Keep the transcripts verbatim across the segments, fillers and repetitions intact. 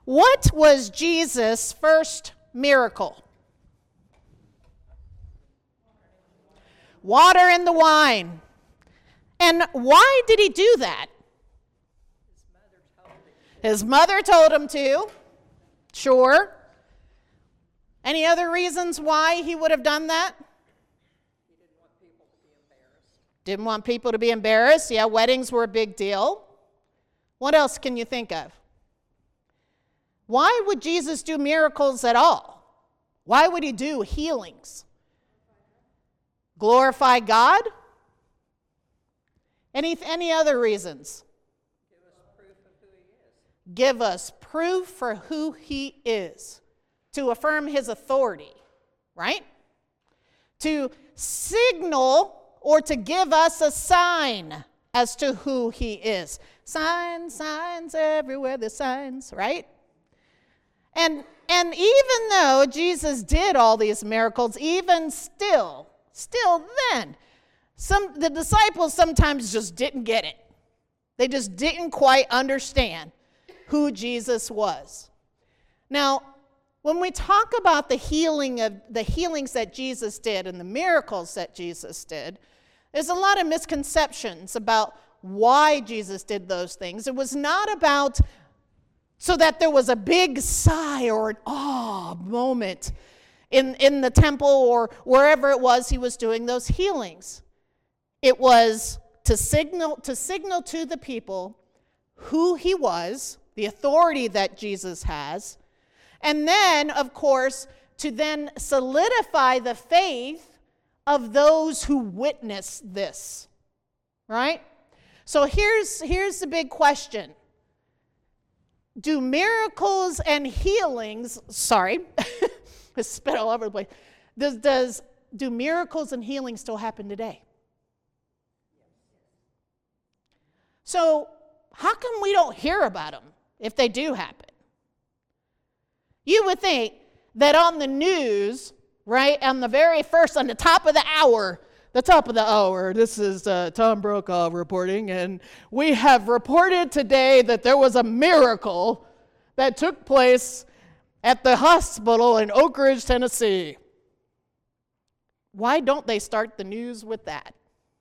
What was Jesus' first miracle? Water in the wine. And why did he do that? His mother told him to. Sure. Any other reasons why he would have done that? He didn't want people to be embarrassed. Didn't want people to be embarrassed. Yeah, weddings were a big deal. What else can you think of? Why would Jesus do miracles at all? Why would he do healings? Glorify God? Any, any other reasons? Give us proof of who he is. Give us proof for who he is. To affirm his authority, right? To signal or to give us a sign as to who he is. Signs, signs everywhere, the signs, right? And, and even though Jesus did all these miracles, even still, still then, some the disciples sometimes just didn't get it. They just didn't quite understand who Jesus was. Now, when we talk about the healing of the healings that Jesus did and the miracles that Jesus did, there's a lot of misconceptions about why Jesus did those things. It was not about so that there was a big sigh or an awe moment in, in the temple or wherever it was he was doing those healings. It was to signal, to signal to the people who he was, the authority that Jesus has, and then, of course, to then solidify the faith of those who witness this, right? So here's, here's the big question. Do miracles and healings, sorry, I spit all over the place. Does, does, do miracles and healings still happen today? So how come we don't hear about them if they do happen? You would think that on the news, right, on the very first, on the top of the hour, the top of the hour, this is uh, Tom Brokaw reporting, and we have reported today that there was a miracle that took place at the hospital in Oak Ridge, Tennessee. Why don't they start the news with that?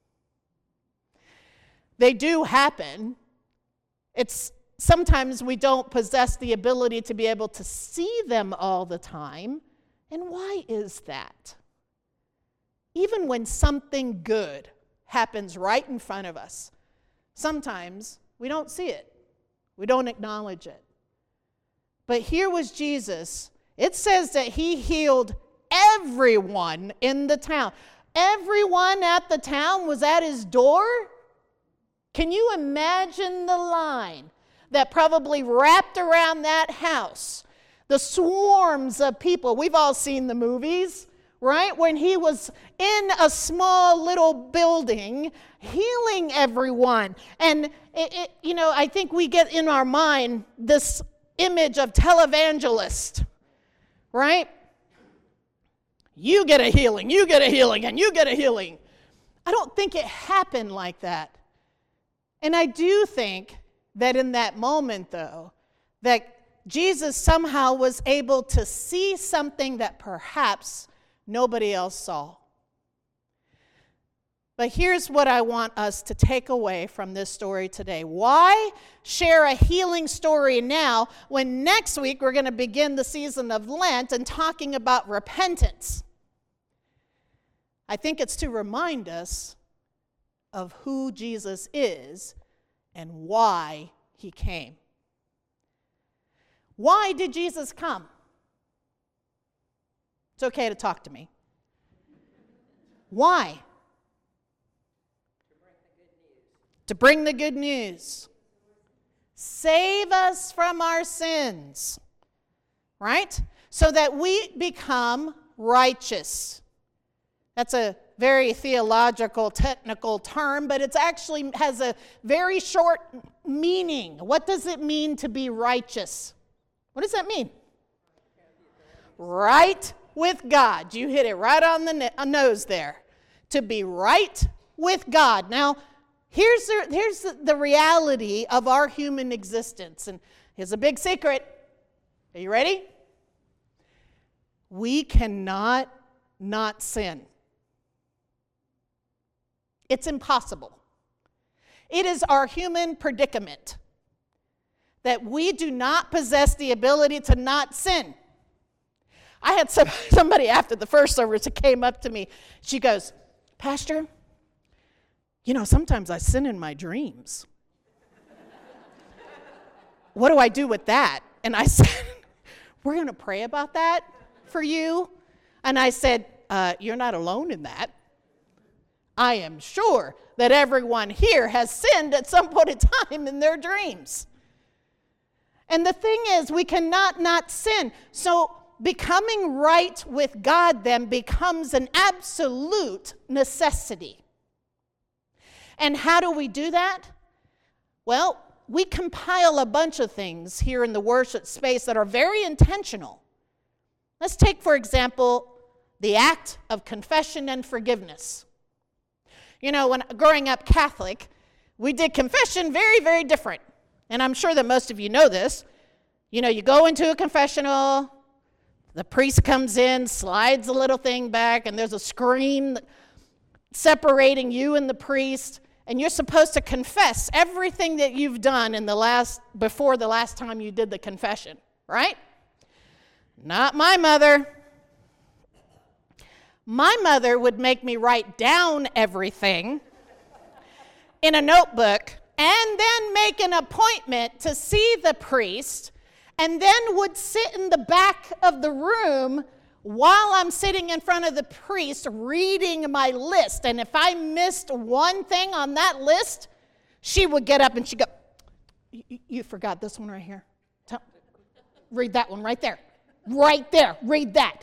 They do happen. It's sometimes we don't possess the ability to be able to see them all the time. And why is that? Even when something good happens right in front of us, sometimes we don't see it. We don't acknowledge it. But here was Jesus. It says that he healed everyone in the town. Everyone at the town was at his door. Can you imagine the line that probably wrapped around that house? The swarms of people. We've all seen the movies, right? When he was in a small little building healing everyone. And, it, it, you know, I think we get in our mind this image of televangelist, right? You get a healing, you get a healing, and you get a healing. I don't think it happened like that. And I do think that in that moment, though, that Jesus somehow was able to see something that perhaps nobody else saw. But here's what I want us to take away from this story today. Why share a healing story now when next week we're going to begin the season of Lent and talking about repentance? I think it's to remind us of who Jesus is and why he came. Why did Jesus come? It's okay to talk to me. Why? To bring the good news. Save us from our sins. Right? So that we become righteous. That's a very theological, technical term, but it actually has a very short meaning. What does it mean to be righteous? What does that mean? Right with God. You hit it right on the nose there. To be right with God. Now, here's the, here's the, the reality of our human existence. And here's a big secret. Are you ready? We cannot not sin. It's impossible. It is our human predicament that we do not possess the ability to not sin. I had some, somebody after the first service that came up to me. She goes, Pastor, you know, sometimes I sin in my dreams. What do I do with that? And I said, we're going to pray about that for you. And I said, uh, you're not alone in that. I am sure that everyone here has sinned at some point in time in their dreams. And the thing is, we cannot not sin. So becoming right with God then becomes an absolute necessity. And how do we do that? Well, we compile a bunch of things here in the worship space that are very intentional. Let's take, for example, the act of confession and forgiveness. You know, when growing up Catholic, we did confession very, very different. And I'm sure that most of you know this. You know, you go into a confessional, the priest comes in, slides a little thing back, and there's a screen separating you and the priest, and you're supposed to confess everything that you've done in the last before the last time you did the confession, right? Not my mother. My mother would make me write down everything in a notebook and then make an appointment to see the priest, and then would sit in the back of the room while I'm sitting in front of the priest reading my list. And if I missed one thing on that list, she would get up and she'd go, you forgot this one right here. Tell, read that one right there. Right there. Read that.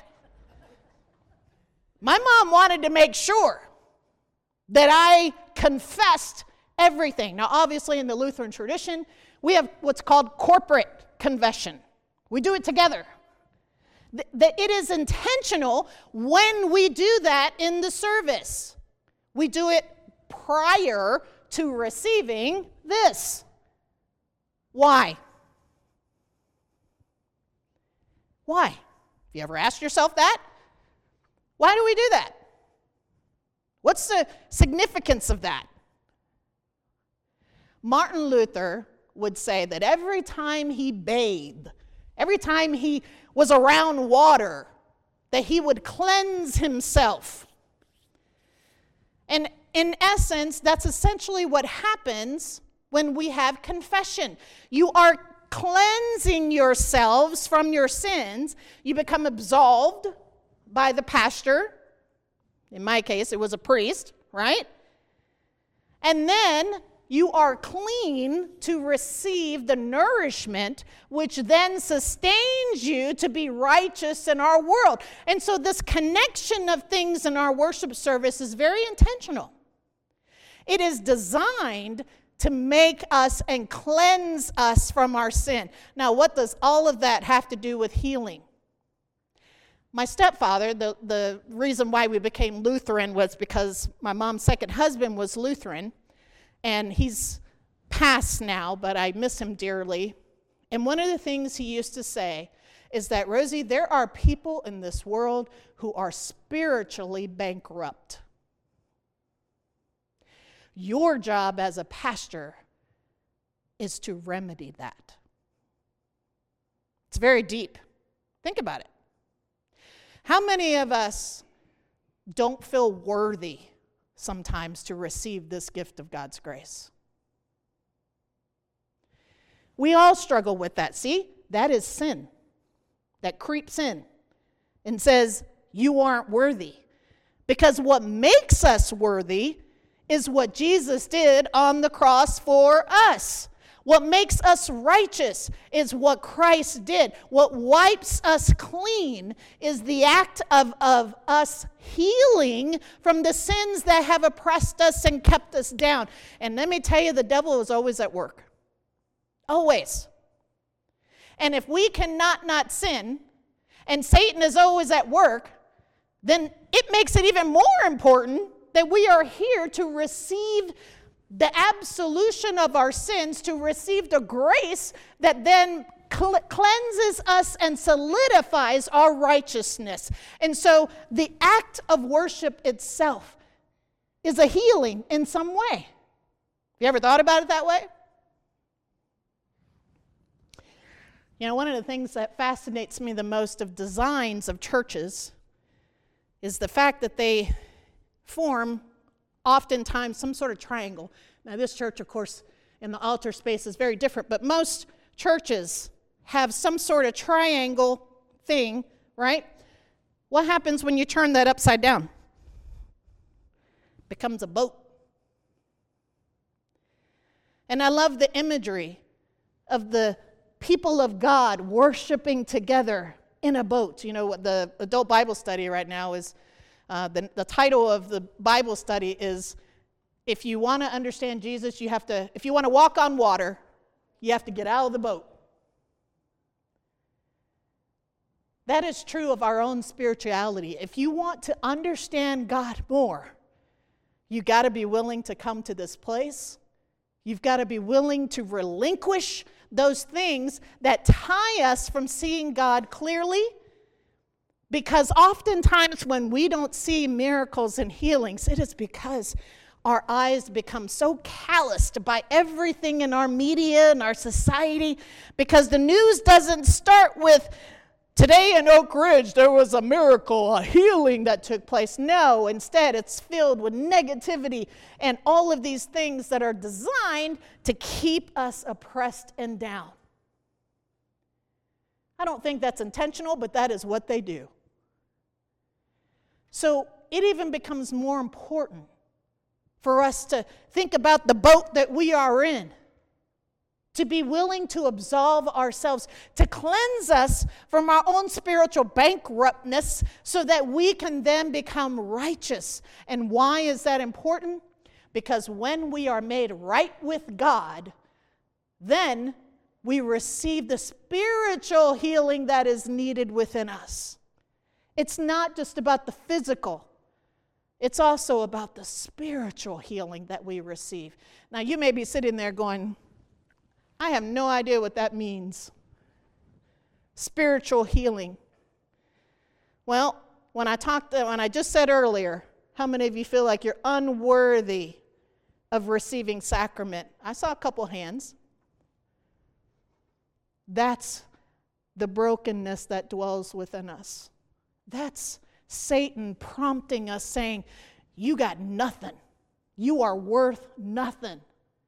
My mom wanted to make sure that I confessed everything. Now, obviously, in the Lutheran tradition, we have what's called corporate confession. We do it together. That it is intentional when we do that in the service. We do it prior to receiving this. Why? Why? Have you ever asked yourself that? Why do we do that? What's the significance of that? Martin Luther would say that every time he bathed, every time he was around water, that he would cleanse himself. And in essence, that's essentially what happens when we have confession. You are cleansing yourselves from your sins. You become absolved by the pastor. In my case, it was a priest, right? And then you are clean to receive the nourishment which then sustains you to be righteous in our world. And so this connection of things in our worship service is very intentional. It is designed to make us and cleanse us from our sin. Now, what does all of that have to do with healing? My stepfather, the, the reason why we became Lutheran was because my mom's second husband was Lutheran. And he's passed now, but I miss him dearly. And one of the things he used to say is that, Rosie, there are people in this world who are spiritually bankrupt. Your job as a pastor is to remedy that. It's very deep. Think about it. How many of us don't feel worthy sometimes to receive this gift of God's grace? We all struggle with that. See, that is sin that creeps in and says, you aren't worthy. Because what makes us worthy is what Jesus did on the cross for us. What makes us righteous is what Christ did. What wipes us clean is the act of, of us healing from the sins that have oppressed us and kept us down. And let me tell you, the devil is always at work. Always. And if we cannot not sin, and Satan is always at work, then it makes it even more important that we are here to receive the absolution of our sins, to receive the grace that then cl- cleanses us and solidifies our righteousness. And so the act of worship itself is a healing in some way. You ever thought about it that way? You know, one of the things that fascinates me the most of designs of churches is the fact that they form oftentimes some sort of triangle. Now, this church, of course, in the altar space is very different, but most churches have some sort of triangle thing, right? What happens when you turn that upside down? It becomes a boat. And I love the imagery of the people of God worshiping together in a boat. You know, the adult Bible study right now is, uh, the, the title of the Bible study is, if you want to understand Jesus, you have to, if you want to walk on water, you have to get out of the boat. That is true of our own spirituality. If you want to understand God more, you got to be willing to come to this place. You've got to be willing to relinquish those things that tie us from seeing God clearly, because oftentimes when we don't see miracles and healings, it is because our eyes become so calloused by everything in our media and our society, because the news doesn't start with, today in Oak Ridge there was a miracle, a healing that took place. No, instead it's filled with negativity and all of these things that are designed to keep us oppressed and down. I don't think that's intentional, but that is what they do. So it even becomes more important for us to think about the boat that we are in, to be willing to absolve ourselves, to cleanse us from our own spiritual bankruptness so that we can then become righteous. And why is that important? Because when we are made right with God, then we receive the spiritual healing that is needed within us. It's not just about the physical. It's also about the spiritual healing that we receive. Now, you may be sitting there going, I have no idea what that means. Spiritual healing. Well, when I talked, when I just said earlier, how many of you feel like you're unworthy of receiving sacrament? I saw a couple hands. That's the brokenness that dwells within us. That's Satan prompting us, saying, you got nothing. You are worth nothing.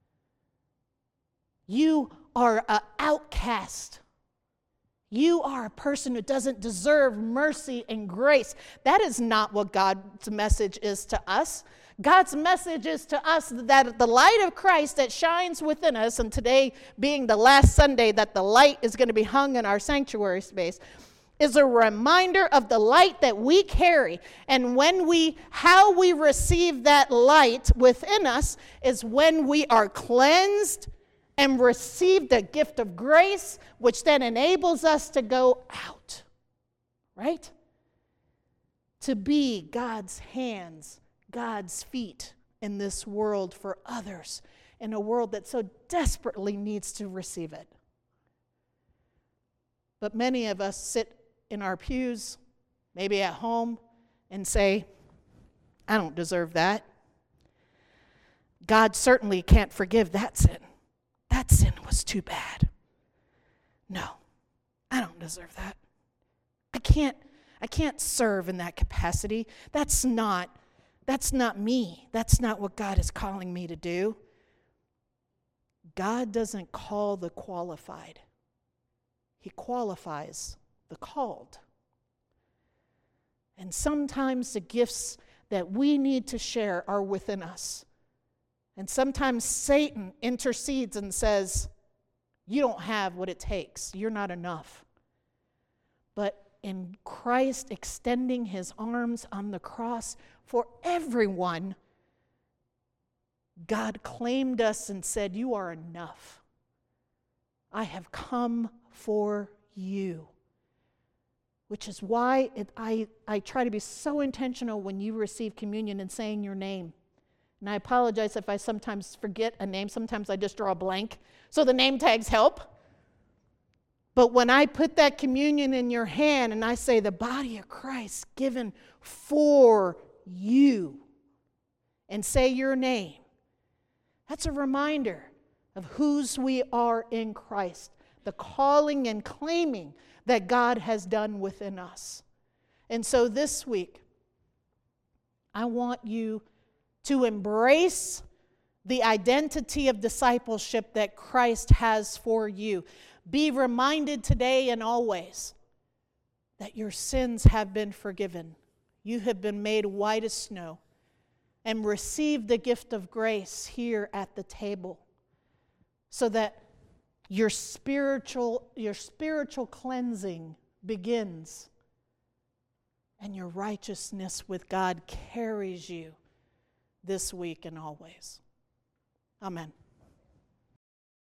You are an outcast. You are a person who doesn't deserve mercy and grace. That is not what God's message is to us. God's message is to us that the light of Christ that shines within us, and today being the last Sunday that the light is going to be hung in our sanctuary space, is a reminder of the light that we carry. And when we, how we receive that light within us is when we are cleansed and receive the gift of grace, which then enables us to go out, right? To be God's hands, God's feet in this world for others, in a world that so desperately needs to receive it. But many of us sit in our pews, maybe at home, and say, I don't deserve that. God certainly can't forgive that sin. That sin was too bad. No, I don't deserve that. I can't, I can't serve in that capacity. That's not, that's not me. That's not what God is calling me to do. God doesn't call the qualified. He qualifies the called. And sometimes the gifts that we need to share are within us. And sometimes Satan intercedes and says, you don't have what it takes. You're not enough. But in Christ extending his arms on the cross for everyone, God claimed us and said, you are enough. I have come for you. Which is why it, I, I try to be so intentional when you receive communion and saying your name. And I apologize if I sometimes forget a name. Sometimes I just draw a blank. So the name tags help. But when I put that communion in your hand and I say the body of Christ given for you, and say your name, that's a reminder of whose we are in Christ, the calling and claiming that God has done within us. And so this week, I want you to embrace the identity of discipleship that Christ has for you. Be reminded today and always that your sins have been forgiven. You have been made white as snow, and receive the gift of grace here at the table, so that your spiritual, your spiritual cleansing begins, and your righteousness with God carries you this week and always. Amen.